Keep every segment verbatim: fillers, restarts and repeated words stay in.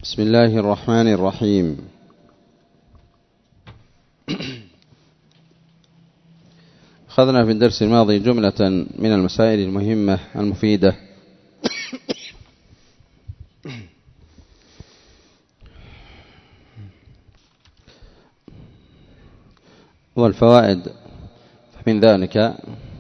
بسم الله الرحمن الرحيم. أخذنا في الدرس الماضي جملة من المسائل المهمة المفيدة والفوائد. من ذلك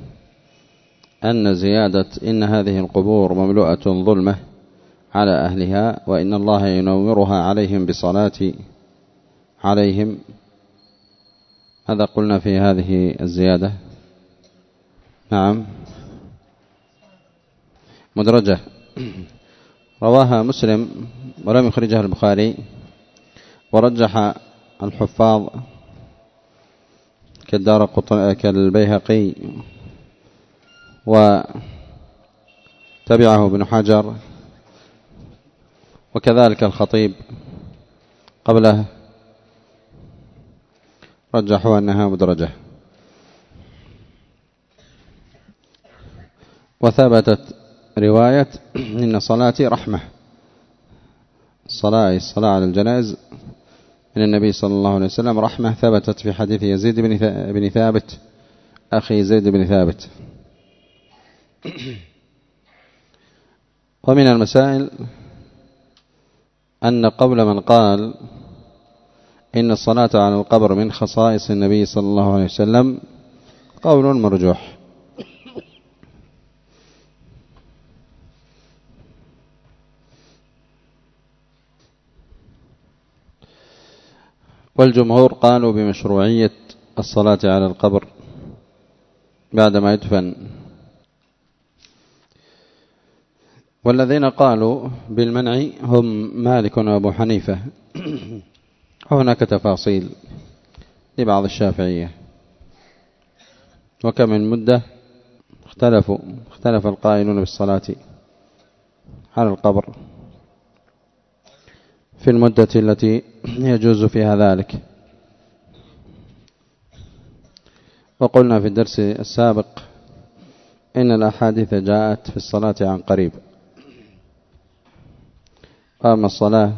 أن زيادة إن هذه القبور مملوءة ظلمة على أهلها وإن الله ينورها عليهم بصلاة عليهم. هذا قلنا في هذه الزيادة. نعم، مدرجة، رواها مسلم ولم يخرجها البخاري، ورجح الحفاظ كالدار قطن كالبيهقي وتبعه ابن حجر وكذلك الخطيب قبله رجحوا أنها مدرجة. وثبتت رواية إن صلاتي رحمة، الصلاة الصلاة على الجنائز من النبي صلى الله عليه وسلم رحمة، ثبتت في حديث يزيد بن ثابت أخي زيد بن ثابت. ومن المسائل أن قول من قال إن الصلاة على القبر من خصائص النبي صلى الله عليه وسلم قول مرجوح. والجمهور قالوا بمشروعية الصلاة على القبر بعدما يدفن. والذين قالوا بالمنع هم مالك وأبو حنيفة، وهناك تفاصيل لبعض الشافعية. وكم من مدة اختلفوا اختلف القائلون بالصلاة على القبر في المدة التي يجوز فيها ذلك. وقلنا في الدرس السابق إن الأحاديث جاءت في الصلاة عن قريب. أما الصلاة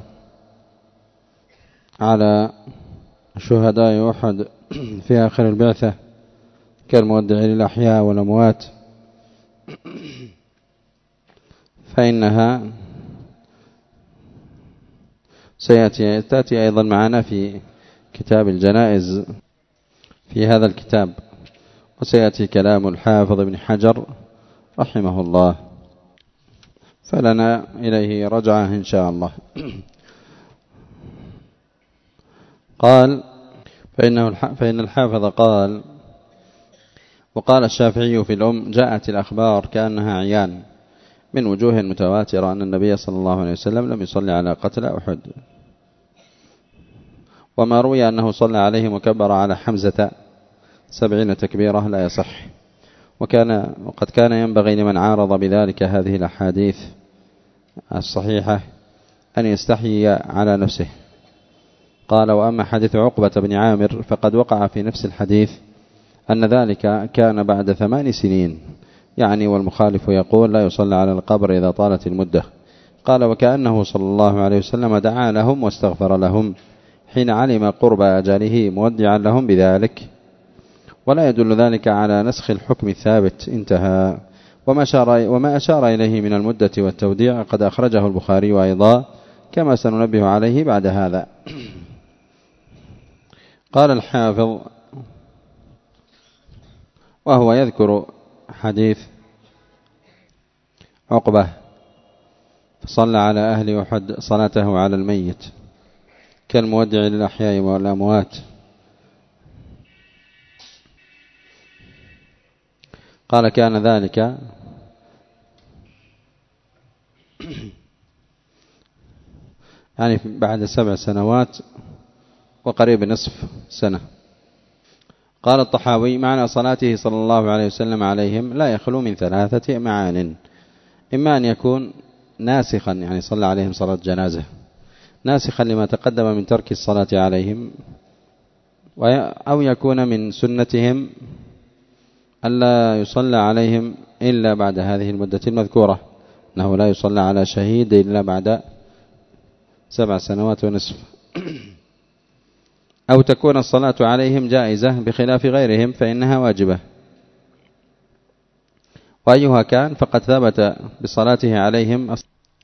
على شهداء أحد في آخر البعثة كالمودع للأحياء والأموات فإنها سيأتي تأتي أيضا معنا في كتاب الجنائز في هذا الكتاب، وسيأتي كلام الحافظ ابن حجر رحمه الله، فلنا إليه رجعة إن شاء الله. قال فإنه فإن الحافظ قال وقال الشافعي في الأم جاءت الأخبار كأنها عيان من وجوه متواترة أن النبي صلى الله عليه وسلم لم يصلي على قتل أحد، وما روي أنه صلى عليهم وكبر على حمزة سبعين تكبيرة لا يصح، وكان وقد كان ينبغي لمن عارض بذلك هذه الأحاديث الصحيحة أن يستحيي على نفسه. قال وأما حديث عقبة بن عامر فقد وقع في نفس الحديث أن ذلك كان بعد ثمان سنين، يعني والمخالف يقول لا يصلى على القبر إذا طالت المدة. قال وكأنه صلى الله عليه وسلم دعا لهم واستغفر لهم حين علم قرب أجله مودعا لهم بذلك، ولا يدل ذلك على نسخ الحكم الثابت. انتهى. وما أشار, وما أشار إليه من المدة والتوديع قد أخرجه البخاري أيضا كما سننبه عليه بعد هذا. قال الحافظ وهو يذكر حديث عقبة فصلى على أهل أحد صلاته على الميت كالمودع للأحياء والأموات. قال كان ذلك يعني بعد سبع سنوات وقريب نصف سنة. قال الطحاوي معنى صلاته صلى الله عليه وسلم عليهم لا يخلو من ثلاثة معان: إما أن يكون ناسخا يعني صلى عليهم صلاة جنازة ناسخا لما تقدم من ترك الصلاة عليهم، أو يكون من سنتهم ألا يصلى عليهم إلا بعد هذه المدة المذكورة، أنه لا يصلى على شهيد إلا بعد سبع سنوات ونصف. أو تكون الصلاة عليهم جائزة بخلاف غيرهم فإنها واجبة. وأيها كان فقد ثبت بصلاته عليهم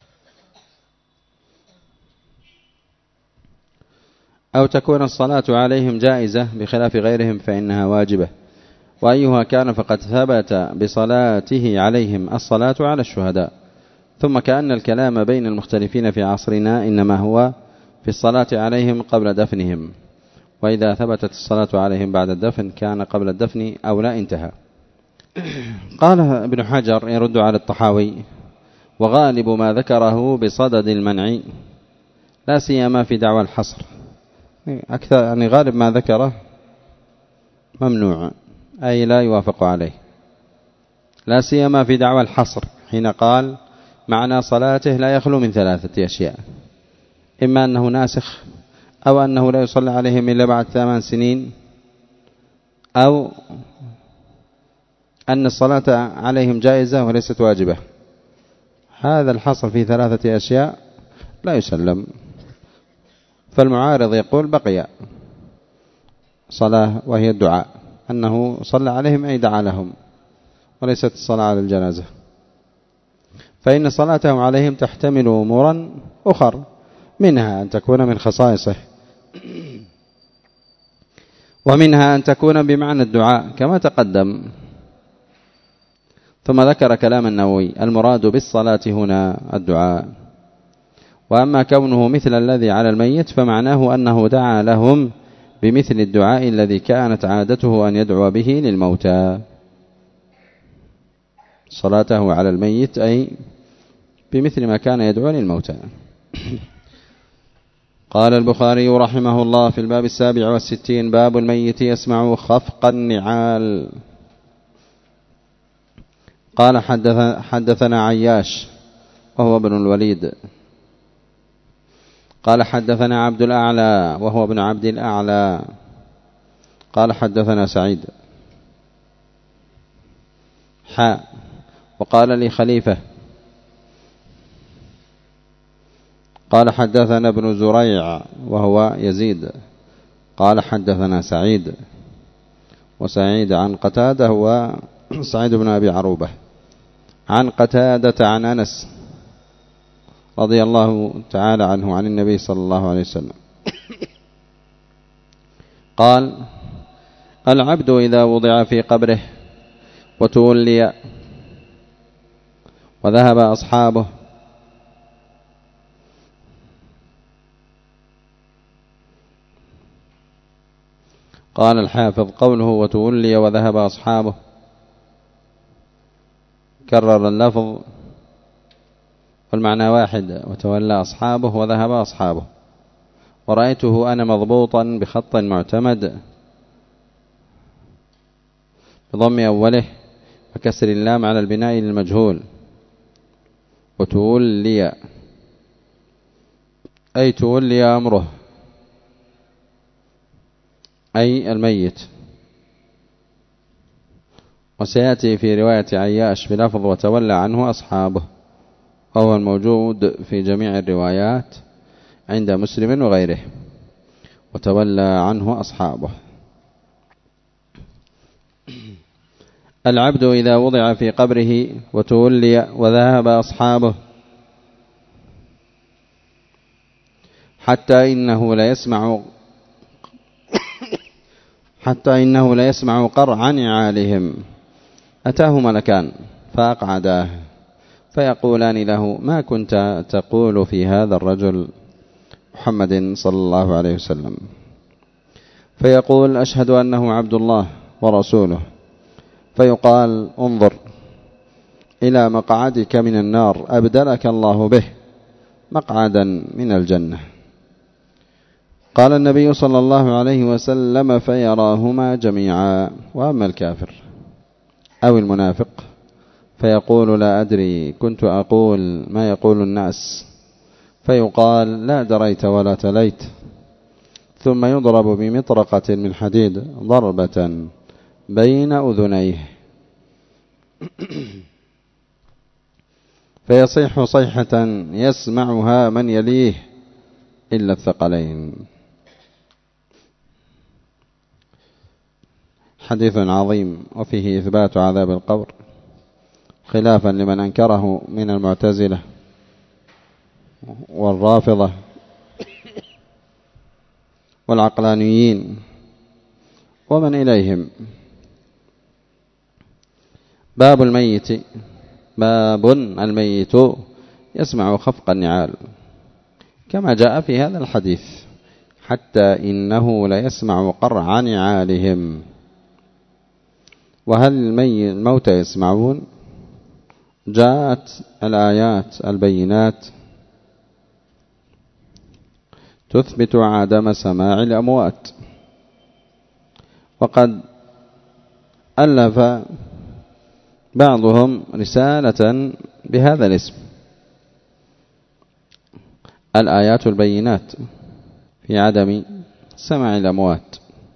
أو تكون الصلاة عليهم جائزة بخلاف غيرهم فإنها واجبة. وأيها كان فقد ثبت بصلاته عليهم الصلاة على الشهداء. ثم كأن الكلام بين المختلفين في عصرنا إنما هو في الصلاة عليهم قبل دفنهم، وإذا ثبتت الصلاة عليهم بعد الدفن كان قبل الدفن أو لا انتهى. قال ابن حجر يرد على الطحاوي: وغالب ما ذكره بصدد المنع لا سيما في دعوى الحصر، أكثر يعني غالب ما ذكره ممنوع أي لا يوافق عليه، لا سيما في دعوى الحصر حين قال معنى صلاته لا يخلو من ثلاثة أشياء: إما أنه ناسخ، أو أنه لا يصلى عليهم إلا بعد ثمان سنين، أو أن الصلاة عليهم جائزة وليست واجبة. هذا الحصر في ثلاثة أشياء لا يسلم. فالمعارض يقول بقي صلاة وهي الدعاء، أنه صلى عليهم أي دعا لهم وليست الصلاة على الجنازة، فإن صلاتهم عليهم تحتمل أمورا أخر، منها أن تكون من خصائصه، ومنها أن تكون بمعنى الدعاء كما تقدم. ثم ذكر كلام النووي: المراد بالصلاة هنا الدعاء، وأما كونه مثل الذي على الميت فمعناه أنه دعا لهم بمثل الدعاء الذي كانت عادته أن يدعو به للموتى. صلاته على الميت أي بمثل ما كان يدعو للموتى. قال البخاري رحمه الله في الباب السابع والستين: باب الميت يسمع خفق النعال. قال حدثنا عياش وهو ابن الوليد قال حدثنا عبد الأعلى وهو ابن عبد الأعلى قال حدثنا سعيد حاء وقال لي خليفة قال حدثنا ابن زريع وهو يزيد قال حدثنا سعيد، وسعيد عن قتادة هو سعيد بن أبي عروبة عن قتادة عن أنس رضي الله تعالى عنه عن النبي صلى الله عليه وسلم قال: العبد إذا وضع في قبره وتولي وذهب أصحابه قال الحافظ: قوله وتولي وذهب أصحابه كرر اللفظ والمعنى واحد: وتولى أصحابه وذهب أصحابه. ورأيته أنا مضبوطا بخط معتمد بضم أوله وكسر اللام على البناء للمجهول. وتولي أي تولي أمره أي الميت. وسيأتي في رواية عياش بلفظ وتولى عنه أصحابه، وهو الموجود في جميع الروايات عند مسلم وغيره: وتولى عنه أصحابه. العبد إذا وضع في قبره وتولي وذهب أصحابه حتى إنه لا يسمع حتى إنه لا يسمع قرع نعالهم أتاه ملكان فأقعداه فيقولان له: ما كنت تقول في هذا الرجل محمد صلى الله عليه وسلم؟ فيقول: أشهد أنه عبد الله ورسوله. فيقال: انظر إلى مقعدك من النار أبدلك الله به مقعدا من الجنة. قال النبي صلى الله عليه وسلم: فيراهما جميعا. وأما الكافر أو المنافق فيقول: لا أدري، كنت أقول ما يقول الناس. فيقال: لا دريت ولا تليت. ثم يضرب بمطرقة من حديد ضربة بين أذنيه فيصيح صيحة يسمعها من يليه إلا الثقلين. حديث عظيم وفيه إثبات عذاب القبر خلافا لمن أنكره من المعتزلة والرافضة والعقلانيين ومن إليهم. باب الميت باب الميت يسمع خفق النعال كما جاء في هذا الحديث حتى إنه ليسمع قرع نعالهم. وهل الموتى يسمعون؟ جاءت الآيات البينات تثبت عدم سماع الأموات، وقد ألف بعضهم رسالة بهذا الاسم: الآيات البينات في عدم سماع الأموات.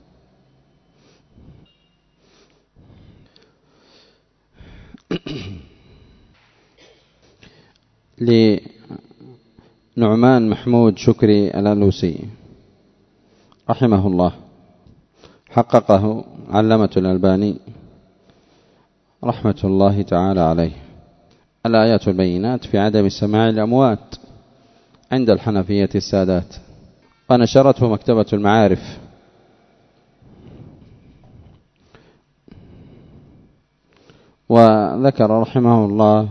لنعمان محمود شكري الألوسي رحمه الله، حققه علامة الألباني رحمة الله تعالى عليه: الآيات البينات في عدم سماع الأموات عند الحنفية السادات، ونشرته مكتبة المعارف. وذكر رحمه الله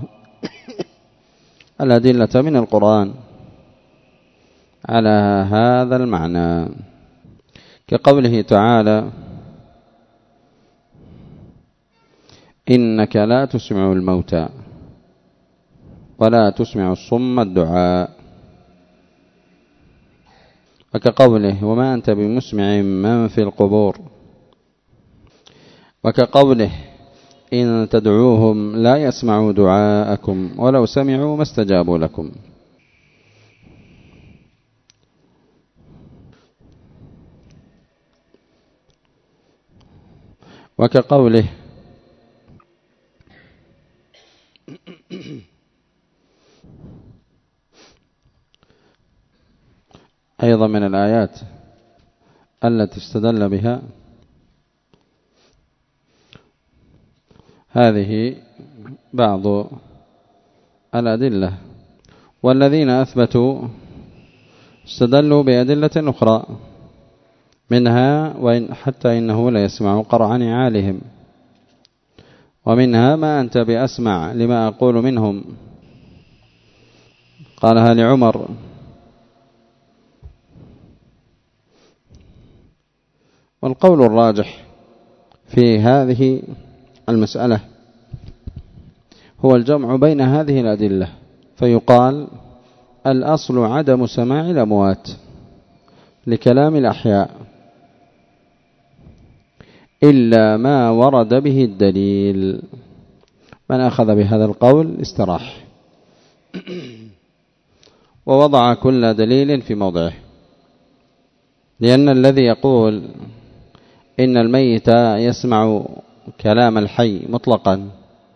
الأدلة من القرآن على هذا المعنى، كقوله تعالى: إنك لا تسمع الموتى ولا تسمع الصم الدعاء، وكقوله: وما أنت بمسمع من في القبور، وكقوله: إن تدعوهم لا يسمعوا دعاءكم ولو سمعوا ما استجابوا لكم. وكقوله: أيضا من الآيات التي استدل بها هذه بعض الأدلة، والذين أثبتوا استدلوا بأدلة أخرى منها: وإن حتى إنه لا يسمع قرع نعالهم، ومنها: ما أنت بأسمع لما أقول منهم، قالها لعمر. والقول الراجح في هذه المسألة هو الجمع بين هذه الأدلة، فيقال: الأصل عدم سماع الأموات لكلام الأحياء إلا ما ورد به الدليل. من أخذ بهذا القول استراح ووضع كل دليل في موضعه، لأن الذي يقول إن الميت يسمع كلام الحي مطلقا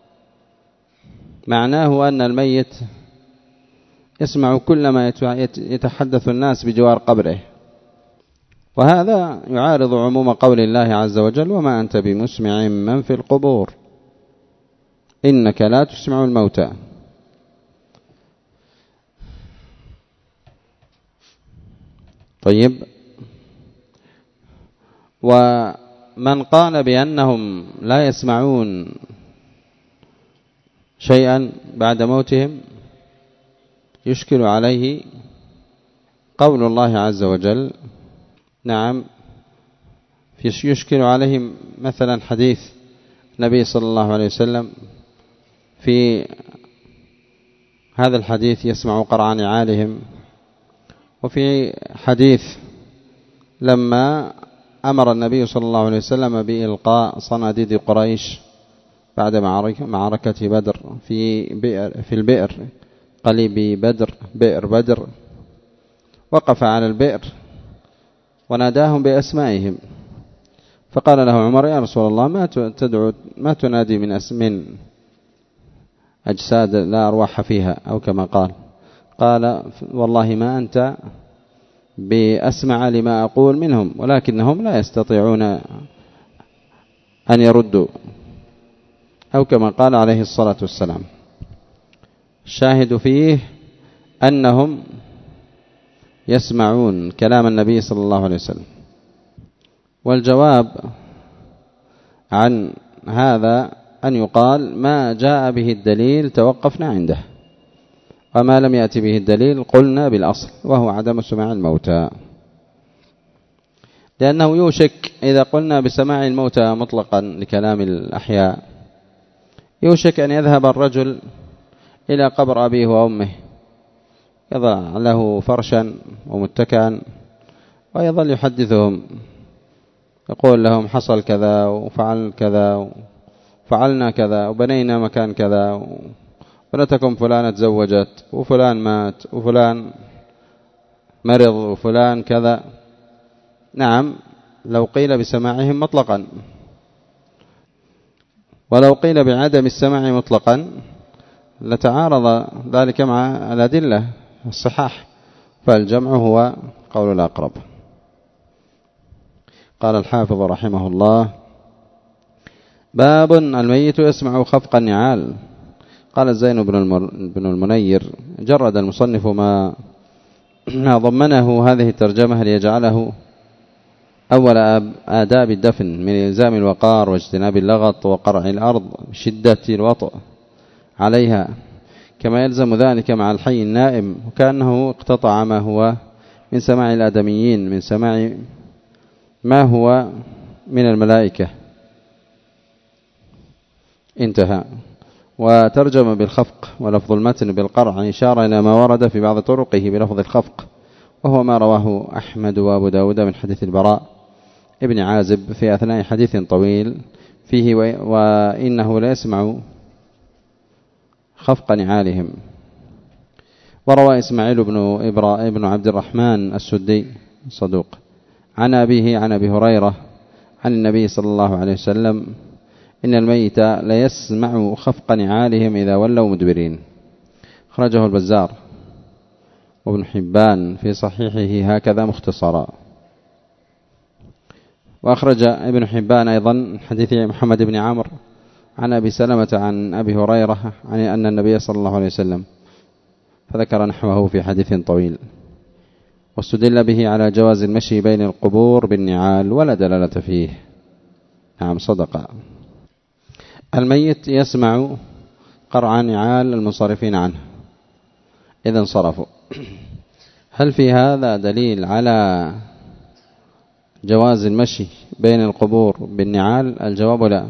معناه أن الميت يسمع كل ما يتحدث الناس بجوار قبره، وهذا يعارض عموم قول الله عز وجل: وما أنت بمسمع من في القبور إنك لا تسمع الموتى. طيب، ومن قال بأنهم لا يسمعون شيئا بعد موتهم يشكل عليه قول الله عز وجل. نعم، يشكل عليهم مثلا حديث النبي صلى الله عليه وسلم في هذا الحديث: يسمع قرع نعالهم. وفي حديث لما أمر النبي صلى الله عليه وسلم بإلقاء صناديد قريش بعد معركة بدر في بئر في البئر قليب بدر بئر بدر، وقف على البئر وناداهم بأسمائهم، فقال له عمر: يا رسول الله، ما تدعو ما تنادي من من أجساد لا أرواح فيها، أو كما قال. قال: والله ما أنت بأسمع لما أقول منهم، ولكنهم لا يستطيعون أن يردوا، أو كما قال عليه الصلاة والسلام. الشاهد فيه أنهم يسمعون كلام النبي صلى الله عليه وسلم. والجواب عن هذا أن يقال ما جاء به الدليل توقفنا عنده، وما لم يأتي به الدليل قلنا بالأصل، وهو عدم سماع الموتى. لأنه يوشك إذا قلنا بسماع الموتى مطلقا لكلام الأحياء، يوشك أن يذهب الرجل إلى قبر أبيه وأمه، يضع له فرشا ومتكئا ويظل يحدثهم، يقول لهم حصل كذا وفعل كذا وفعلنا كذا وبنينا مكان كذا، وبنتكم فلانة تزوجت وفلان مات وفلان مرض وفلان كذا. نعم، لو قيل بسماعهم مطلقا، ولو قيل بعدم السماع مطلقا لتعارض ذلك مع الأدلة الصحاح، فالجمع هو قول الأقرب. قال الحافظ رحمه الله: باب الميت يسمع خفق النعال. قال الزين بن المنير: جرد المصنف ما ضمنه هذه الترجمة ليجعله أول آداب الدفن من إلزام الوقار واجتناب اللغط وقرع الأرض شدة الوطء عليها، كما يلزم ذلك مع الحي النائم، وكأنه اقتطع ما هو من سماع الآدميين من سماع ما هو من الملائكة. انتهى. وترجم بالخفق، ولفظ المتن بالقرع إشارة إلى ما ورد في بعض طرقه بلفظ الخفق، وهو ما رواه أحمد وأبو داود من حديث البراء ابن عازب في أثناء حديث طويل فيه: وإنه لا يسمع خفق نعالهم. وروى إسماعيل بن إبراء بن عبد الرحمن السدي صدوق عن أبيه عن أبي هريرة عن النبي صلى الله عليه وسلم: إن الميت لا يسمع خفق نعالهم إذا ولوا مدبرين. خرجه البزار وابن حبان في صحيحه هكذا مختصرا. وأخرج ابن حبان أيضا حديث محمد بن عمرو عن أبي سلمة عن أبي هريرة عن أن النبي صلى الله عليه وسلم، فذكر نحوه في حديث طويل. واستدل به على جواز المشي بين القبور بالنعال ولا دلالة فيه. نعم، صدق. الميت يسمع قرع نعال المنصرفين عنه إذا انصرفوا. هل في هذا دليل على جواز المشي بين القبور بالنعال؟ الجواب لا،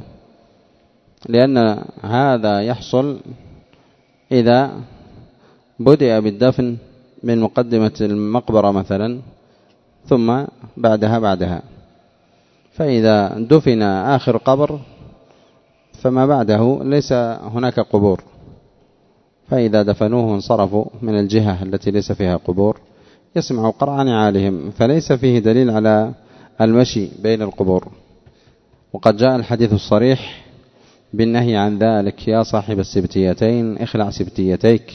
لأن هذا يحصل إذا بدأ بالدفن من مقدمة المقبرة مثلا ثم بعدها بعدها، فإذا دفن آخر قبر فما بعده ليس هناك قبور، فإذا دفنوه وانصرفوا من الجهة التي ليس فيها قبور يسمع قرع نعالهم، فليس فيه دليل على المشي بين القبور. وقد جاء الحديث الصريح بالنهي عن ذلك: يا صاحب السبتيتين اخلع سبتيتيك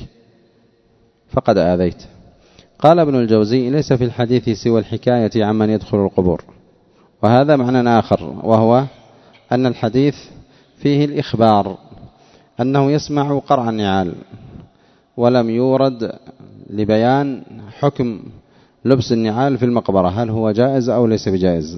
فقد آذيت. قال ابن الجوزي: ليس في الحديث سوى الحكاية عمن يدخل القبور. وهذا معنى آخر، وهو أن الحديث فيه الإخبار أنه يسمع قرع النعال، ولم يورد لبيان حكم لبس النعال في المقبرة، هل هو جائز أو ليس بجائز،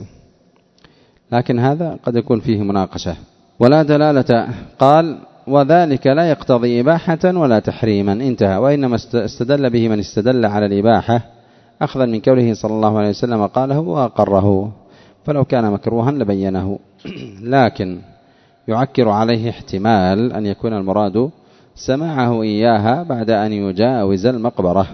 لكن هذا قد يكون فيه مناقشة. ولا دلالة. قال: وذلك لا يقتضي إباحة ولا تحريما. انتهى. وإنما استدل به من استدل على الإباحة أخذا من قوله صلى الله عليه وسلم قاله وأقره، فلو كان مكروها لبينه، لكن يعكر عليه احتمال أن يكون المراد سماعه إياها بعد أن يجاوز المقبرة.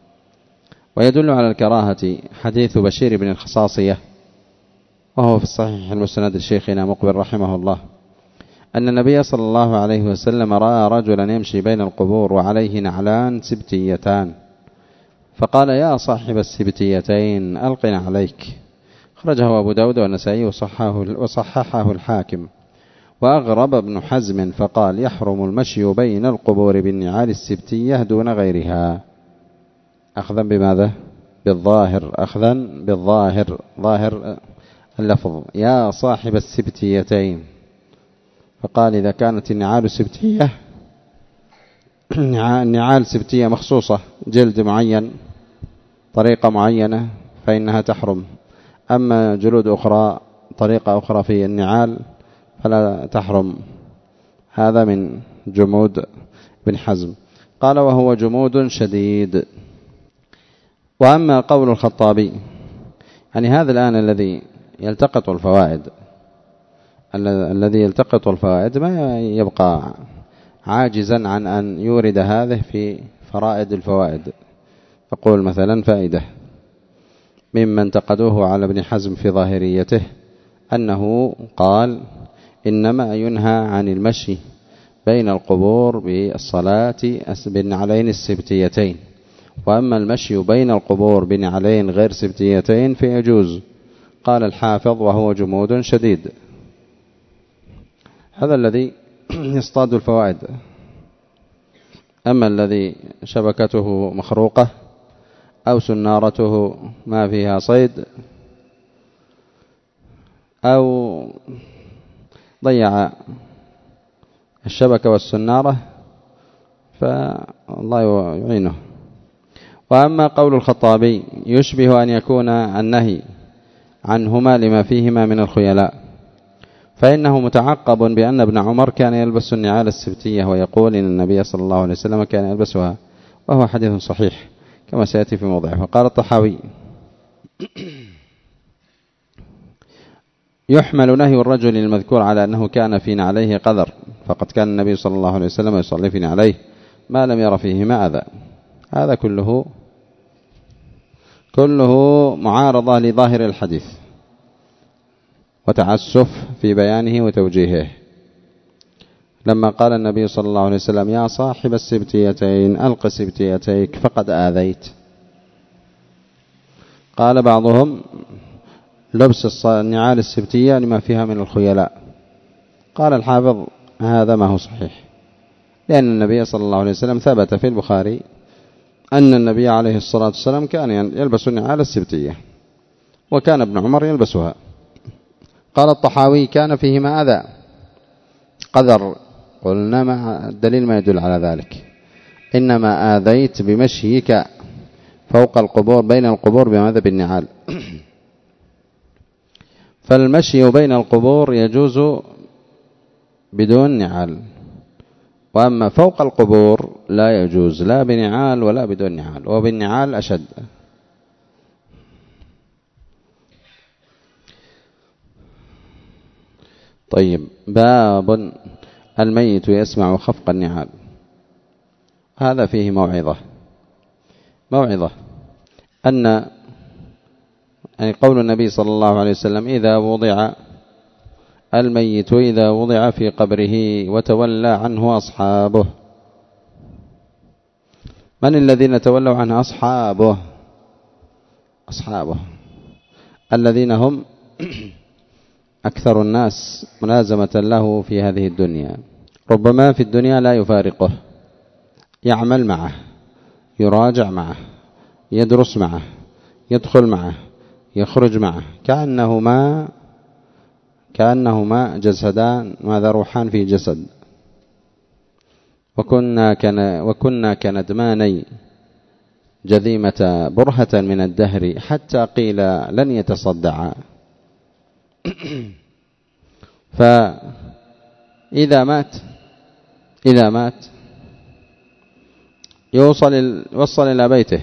ويدل على الكراهة حديث بشير بن الخصاصية، وهو في الصحيح المسند الشيخنا مقبل رحمه الله، أن النبي صلى الله عليه وسلم رأى رجلا يمشي بين القبور وعليه نعلان سبتيتان، فقال: يا صاحب السبتيتين ألقنا عليك. خرجه أبو داود والنسائي وصححه الحاكم. وأغرب ابن حزم فقال: يحرم المشي بين القبور بالنعال السبتية دون غيرها، أخذا بماذا؟ بالظاهر أخذا بالظاهر ظاهر اللفظ يا صاحب السبتيتين، فقال إذا كانت النعال سبتية نعال سبتية مخصوصة جلد معين طريقة معينة فإنها تحرم، أما جلود أخرى طريقة أخرى في النعال فلا تحرم. هذا من جمود بن حزم. قال وهو جمود شديد. وأما قول الخطابي يعني هذا الآن الذي يلتقط الفوائد الذي يلتقط الفوائد ما يبقى عاجزا عن أن يورد هذه في فرائد الفوائد. أقول مثلا فائدة ممن انتقدوه على ابن حزم في ظاهريته أنه قال إنما ينهى عن المشي بين القبور بالصلاة بالنعلين السبتيتين، وأما المشي بين القبور بنعلين غير سبتيتين فيجوز. قال الحافظ وهو جمود شديد. هذا الذي يصطاد الفوائد. أما الذي شبكته مخروقة أو سنارته ما فيها صيد أو ضيع الشبكة والسنارة فالله يعينه. وأما قول الخطابي يشبه أن يكون النهي عنهما لما فيهما من الخيلاء، فإنه متعقب بأن ابن عمر كان يلبس النعال السبتية ويقول إن النبي صلى الله عليه وسلم كان يلبسها، وهو حديث صحيح كما سيأتي في موضعه. وقال الطحاوي يحمل نهي الرجل المذكور على أنه كان في نعليه قذر، فقد كان النبي صلى الله عليه وسلم يصلي في نعليه ما لم ير فيهما أذى. هذا كله كله معارضة لظاهر الحديث وتعسف في بيانه وتوجيهه. لما قال النبي صلى الله عليه وسلم يا صاحب السبتيتين ألق سبتيتيك فقد آذيت، قال بعضهم لبس النعال السبتية لما فيها من الخيلاء. قال الحافظ هذا ما هو صحيح، لأن النبي صلى الله عليه وسلم ثبت في البخاري أن النبي عليه الصلاة والسلام كان يلبس النعال السبتية وكان ابن عمر يلبسها. قال الطحاوي كان فيهما أذى قذر، قلنا ما الدليل ما يدل على ذلك، إنما آذيت بمشيك فوق القبور بين القبور بماذا بالنعال. فالمشي بين القبور يجوز بدون نعال، وأما فوق القبور لا يجوز لا بنعال ولا بدون نعال، وبالنعال أشد. طيب باب الميت يسمع خفق النعال. هذا فيه موعظة موعظة أن يعني قول النبي صلى الله عليه وسلم إذا وضع الميت إذا وضع في قبره وتولى عنه أصحابه. من الذين تولوا عنه؟ أصحابه أصحابه الذين هم أكثر الناس ملازمة له في هذه الدنيا، ربما في الدنيا لا يفارقه، يعمل معه، يراجع معه، يدرس معه، يدخل معه، يخرج معه، كأنهما كأنهما جسدان ماذا روحان في جسد. وكنا كن وكنا كندماني جذيمة برهة من الدهر حتى قيل لن يتصدعا. فإذا مات إذا مات يوصل يوصل إلى بيته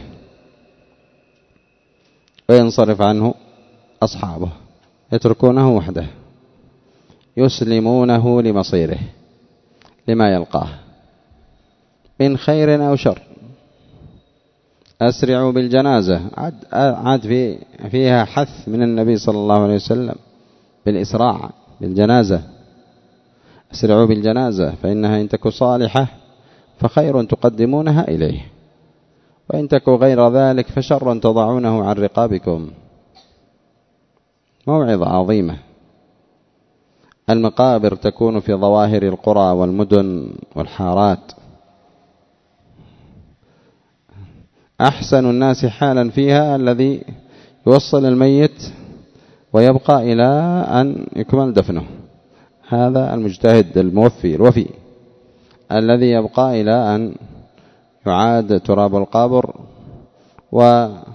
وينصرف عنه أصحابه، يتركونه وحده، يسلمونه لمصيره لما يلقاه من خير أو شر. أسرعوا بالجنازة، عاد عاد في فيها حث من النبي صلى الله عليه وسلم بالإسراع بالجنازة. أسرعوا بالجنازة فإنها إن تكن صالحة فخير تقدمونها إليه، وإن تكن غير ذلك فشر تضعونه عن رقابكم. موعظة عظيمة. المقابر تكون في ظواهر القرى والمدن والحارات. أحسن الناس حالا فيها الذي يوصل الميت ويبقى إلى أن يكمل دفنه، هذا المجتهد الموفي الوفي الذي يبقى إلى أن يعاد تراب القبر ويقول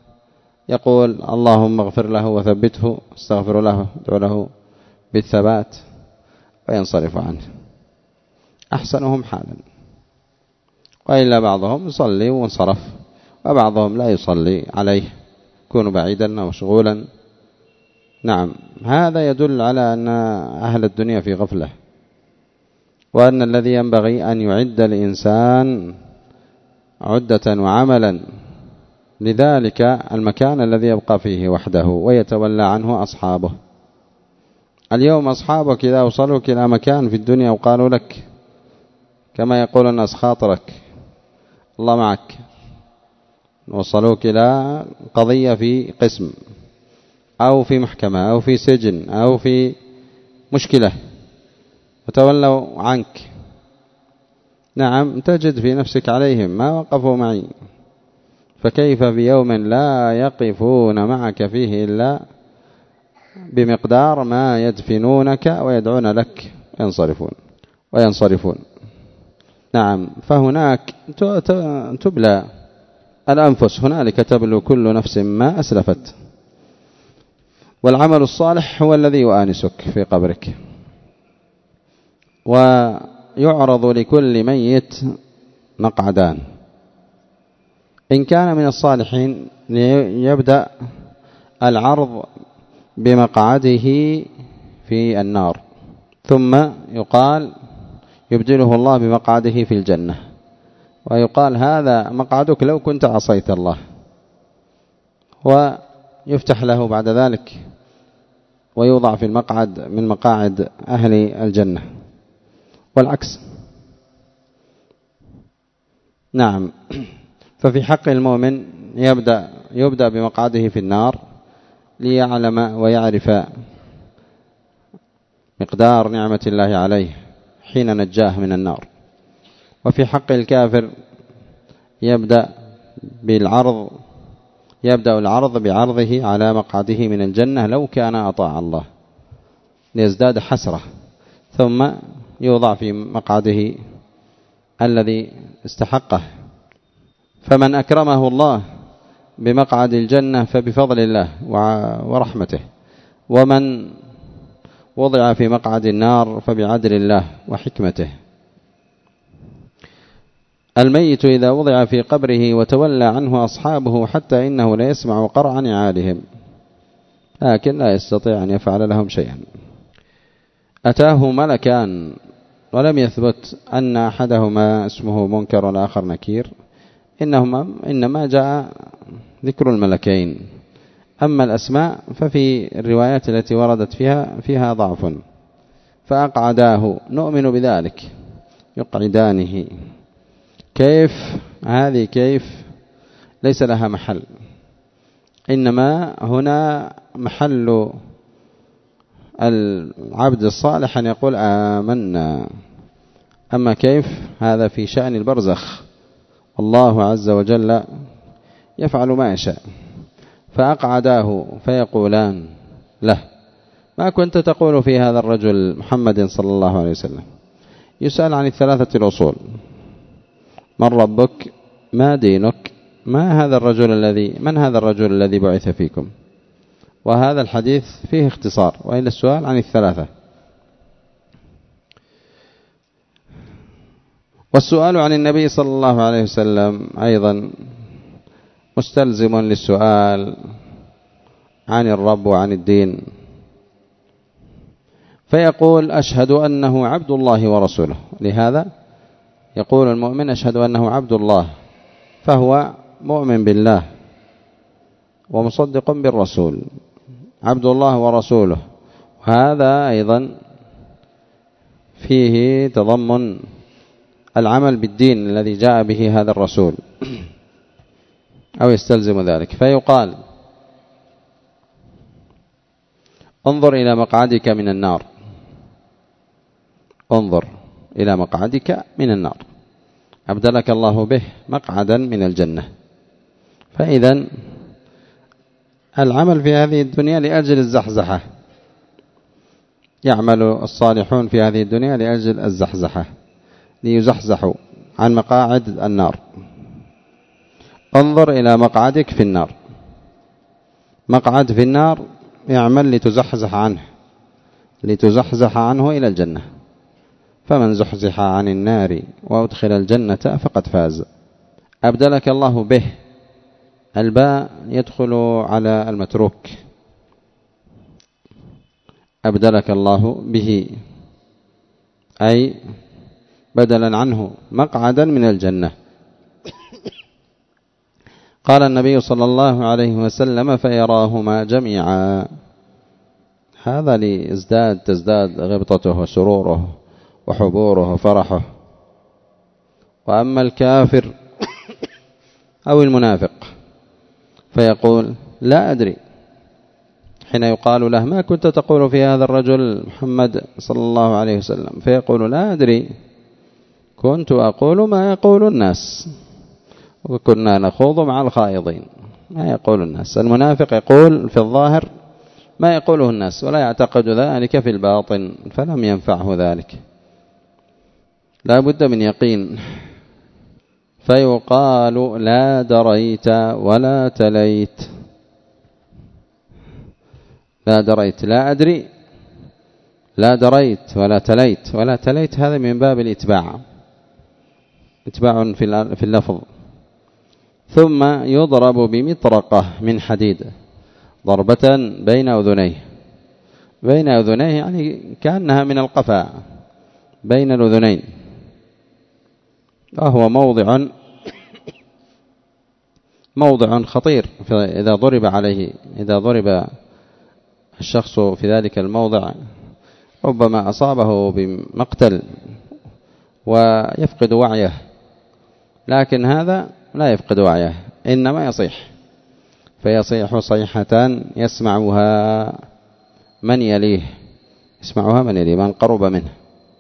اللهم اغفر له وثبته، استغفر له، ادعو له بالثبات، وينصرف عنه. أحسنهم حالا. وإلا بعضهم يصلي وانصرف، وبعضهم لا يصلي عليه، يكون بعيدا أو مشغولا. نعم، هذا يدل على أن أهل الدنيا في غفلة، وأن الذي ينبغي أن يعد الإنسان عدة وعملا لذلك المكان الذي يبقى فيه وحده ويتولى عنه أصحابه. اليوم أصحابك إذا وصلوك إلى مكان في الدنيا وقالوا لك كما يقول الناس خاطرك الله معك، وصلوك إلى قضية في قسم أو في محكمة أو في سجن أو في مشكلة وتولوا عنك، نعم تجد في نفسك عليهم ما وقفوا معي، فكيف بيوم لا يقفون معك فيه إلا بمقدار ما يدفنونك ويدعون لك وينصرفون وينصرفون. نعم، فهناك تبلى الأنفس، هنالك تبلو كل نفس ما أسلفت، والعمل الصالح هو الذي يؤانسك في قبرك. ويعرض لكل ميت مقعدان، إن كان من الصالحين يبدأ العرض بمقعده في النار، ثم يقال يبدله الله بمقعده في الجنة، ويقال هذا مقعدك لو كنت عصيت الله، ويفتح له بعد ذلك ويوضع في المقعد من مقاعد أهل الجنة، والعكس. نعم، ففي حق المؤمن يبدأ يبدأ بمقعده في النار ليعلم ويعرف مقدار نعمة الله عليه حين نجاه من النار. وفي حق الكافر يبدأ بالعرض يبدأ العرض بعرضه على مقعده من الجنة لو كان أطاع الله ليزداد حسرة، ثم يوضع في مقعده الذي استحقه. فمن أكرمه الله بمقعد الجنة فبفضل الله ورحمته، ومن وضع في مقعد النار فبعدل الله وحكمته. الميت إذا وضع في قبره وتولى عنه أصحابه حتى إنه لا يسمع قرع نعالهم، لكن لا يستطيع أن يفعل لهم شيئا. أتاه ملكان ولم يثبت أن أحدهما اسمه منكر والآخر نكير، إنهما إنما جاء ذكر الملكين، أما الأسماء ففي الروايات التي وردت فيها فيها ضعف. فأقعداه، نؤمن بذلك، يقعدانه. كيف هذه؟ كيف ليس لها محل، إنما هنا محل العبد الصالح أن يقول آمنا. أما كيف هذا في شأن البرزخ، الله عز وجل يفعل ما يشاء. فأقعداه فيقولان له ما كنت تقول في هذا الرجل محمد صلى الله عليه وسلم؟ يسأل عن الثلاثة الأصول: من ربك؟ ما دينك؟ ما هذا الرجل الذي من هذا الرجل الذي بعث فيكم؟ وهذا الحديث فيه اختصار، وإلا السؤال عن الثلاثة. والسؤال عن النبي صلى الله عليه وسلم أيضا مستلزم للسؤال عن الرب وعن الدين، فيقول أشهد أنه عبد الله ورسوله. لهذا يقول المؤمن أشهد أنه عبد الله، فهو مؤمن بالله ومصدق بالرسول، عبد الله ورسوله. وهذا أيضا فيه تضمن العمل بالدين الذي جاء به هذا الرسول، أو يستلزم ذلك. فيقال انظر إلى مقعدك من النار، انظر إلى مقعدك من النار، أبدلك الله به مقعدا من الجنة. فإذا العمل في هذه الدنيا لأجل الزحزحة، يعمل الصالحون في هذه الدنيا لأجل الزحزحة، ليزحزحوا عن مقاعد النار. انظر إلى مقعدك في النار، مقعد في النار يعمل لتزحزح عنه، لتزحزح عنه إلى الجنة. فمن زحزح عن النار وأدخل الجنة فقد فاز. أبدلك الله به، الباء يدخل على المتروك، أبدلك الله به أي بدلا عنه مقعدا من الجنة. قال النبي صلى الله عليه وسلم فيراهما جميعا، هذا ليزداد تزداد غبطته وسروره وحبوره وفرحه. وأما الكافر أو المنافق فيقول لا أدري، حين يقال له ما كنت تقول في هذا الرجل محمد صلى الله عليه وسلم، فيقول لا أدري، كنت أقول ما يقول الناس وكنا نخوض مع الخائضين. ما يقول الناس، المنافق يقول في الظاهر ما يقوله الناس ولا يعتقد ذلك في الباطن، فلم ينفعه ذلك. لا بد من يقين. فيقال لا دريت ولا تليت، لا دريت لا أدري، لا دريت ولا تليت. ولا تليت هذا من باب الإتباع، إتباع في اللفظ. ثم يضرب بمطرقة من حديد ضربة بين أذنيه، بين أذنيه يعني كأنها من القفا بين الأذنين، وهو موضع موضع خطير إذا ضرب عليه، إذا ضرب الشخص في ذلك الموضع ربما أصابه بمقتل ويفقد وعيه، لكن هذا لا يفقد وعيه، إنما يصيح، فيصيح صيحة يسمعها من يليه، يسمعها من يليه، من قرب منه،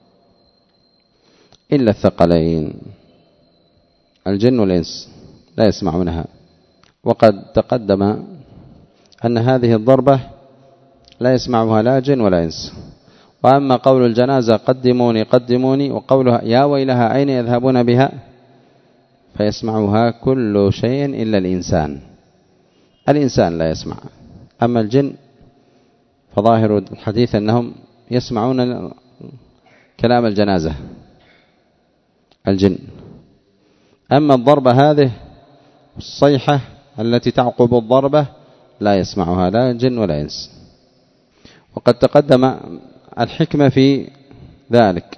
إلا الثقلين الجن والإنس لا يسمعونها. وقد تقدم أن هذه الضربة لا يسمعها لا جن ولا إنس. وأما قول الجنازة قدموني قدموني، وقولها يا ويلها أين يذهبون بها، فيسمعها كل شيء إلا الإنسان، الإنسان لا يسمع. أما الجن فظاهر الحديث أنهم يسمعون كلام الجنازة الجن. أما الضربة هذه الصيحة التي تعقب الضربة لا يسمعها لا جن ولا إنس. وقد تقدم الحكمة في ذلك،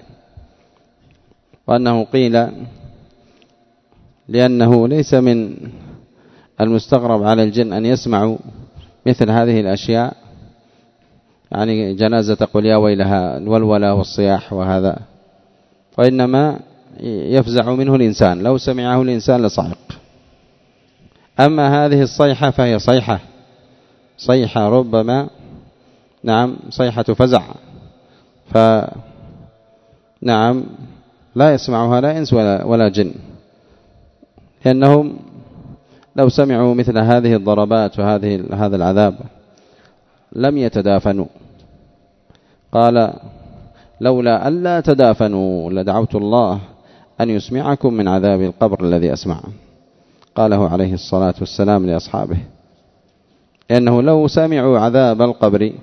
وأنه قيل لأنه ليس من المستغرب على الجن أن يسمعوا مثل هذه الأشياء، يعني جنازة تقول يا ويلها الولولة والصياح وهذا، وإنما يفزع منه الإنسان، لو سمعه الإنسان لصعق. أما هذه الصيحة فهي صيحة صيحة ربما نعم صيحة فزع، فنعم لا يسمعها لا إنس ولا, ولا جن، لأنهم لو سمعوا مثل هذه الضربات وهذه هذا العذاب لم يتدافنوا. قال لولا ألا تدافنوا لدعوت الله أن يسمعكم من عذاب القبر الذي أسمع، قاله عليه الصلاة والسلام لأصحابه، لأنه لو سمعوا عذاب القبر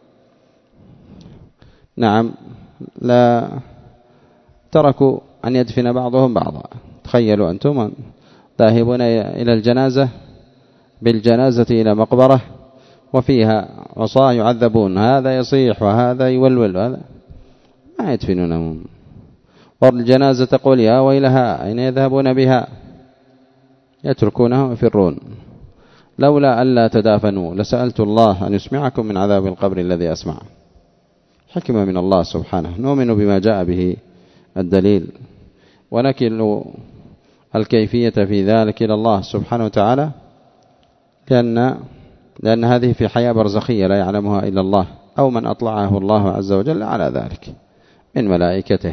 نعم لا تركوا أن يدفن بعضهم بعضا. تخيلوا أنتم ذاهبون إلى الجنازة بالجنازة إلى مقبرة وفيها عصاة يعذبون، هذا يصيح وهذا يولول، هذا ما يدفنونهم. والجنازة تقول يا ويلها أين يذهبون بها، يتركونها ويفرون. لولا ألا تدافنوا لسألت الله أن يسمعكم من عذاب القبر الذي أسمع. حكمة من الله سبحانه. نؤمن بما جاء به الدليل، ونكل الكيفية في ذلك إلى الله سبحانه وتعالى، لأن, لأن هذه في حياة برزخية لا يعلمها إلا الله، أو من أطلعه الله عز وجل على ذلك من ملائكته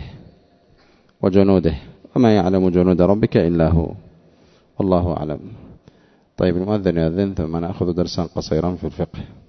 وجنوده، وما يعلم جنود ربك إلا هو، والله أعلم. طيب المؤذن يؤذن ثم نأخذ درسا قصيرا في الفقه.